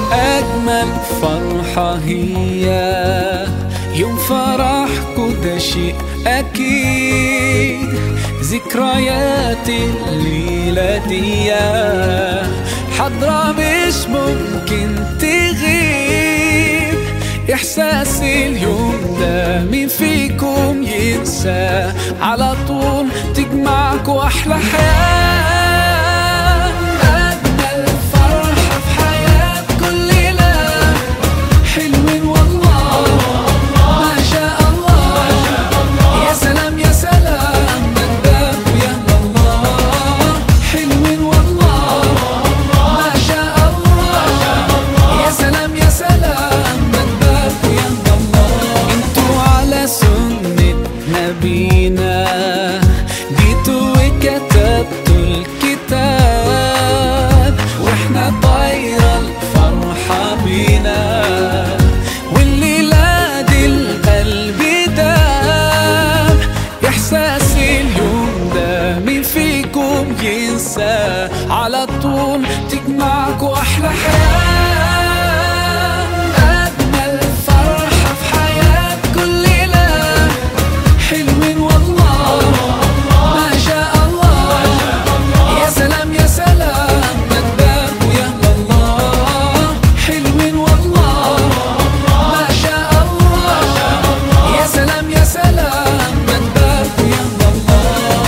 أجمل فرحة هي يوم فرحكوا، ده شيء أكيد. ذكريات الليلة دي حضرة مش ممكن تغيب. إحساس اليوم ده مين فيكم ينسى؟ على طول تجمعكوا أحلى حياة. أجمل فرحة في حياة كل ليلة، حلوين والله ما شاء الله. يا سلام يا سلام مجدك يا الله، حلوين والله ما شاء الله. يا سلام يا سلام مجدك يا الله. انتوا على سنة نبينا جيتوا وكتبتوا الكتاب، واحنا طايرة الفرحة بينا، والليلة دي القلب داب. إحساس اليوم ده مين فيكم ينسى؟ على طول تجمعكوا أحلى حياة. أجمل فرحة في حياة كل ليلة، حلوين والله ما شاء الله. يا سلام يا سلام مجدك يا الله، حلوين والله ما شاء الله. يا سلام يا سلام مجدك يا الله.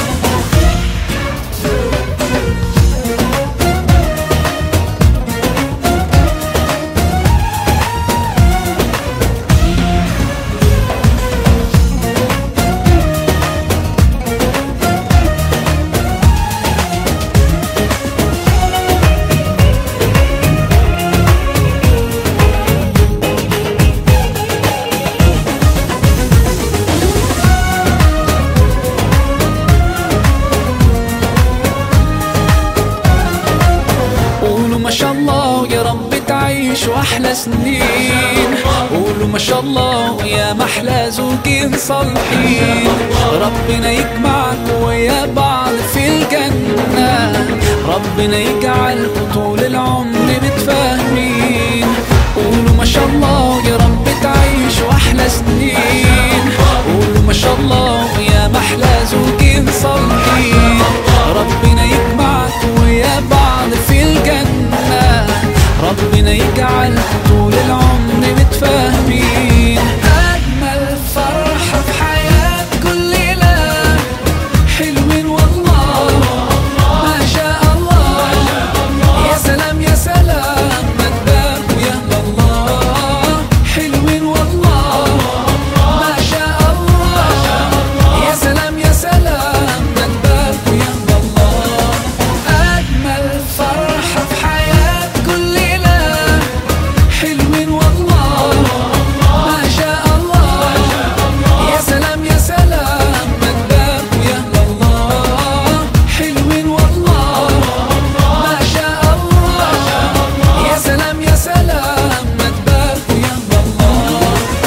قولوا ما شاء الله يا رب تعيشوا أحلى سنين. قولوا ما شاء الله يا محلى زوجين صالحين. ربنا يجمعكوا ويا بعض في الجنة، ربنا يجعلكوا طول العمر متفاهمين. قولوا ما شاء الله يا رب تعيشوا أحلى سنين. قولوا ما شاء الله يا محلى زوجين صالحين. ربنا يجمعكوا ويا بعض في الجنة، ربنا يجعلكوا طول العمر متفاهمين. أجمل فرحة في حياة كل ليلة، حلوين والله ما شاء الله. يا سلام يا سلام مجدك يا الله، حلوين والله ما شاء الله. يا سلام يا سلام مجدك يا الله. أجمل فرحة في حياة كل ليلة، حلوين والله ما شاء الله. يا سلام يا سلام مجدك يا الله، حلوين والله ما شاء الله. يا سلام يا سلام مجدك يا الله.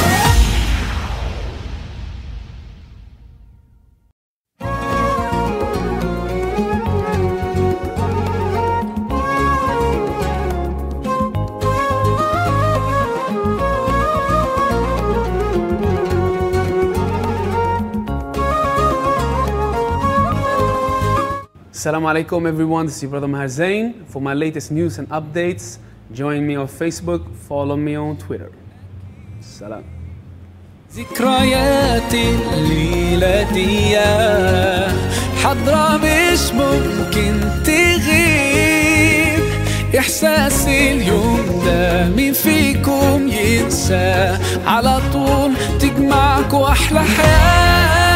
Assalamu alaikum everyone, this is your brother Maher Zain. For my latest news and updates, join me on Facebook, follow me on Twitter. Salam. ذكريات الليلة دي حضرة مش ممكن تغيب. إحساس اليوم ده مين فيكم ينسى؟ على طول تجمعكوا أحلى حياة.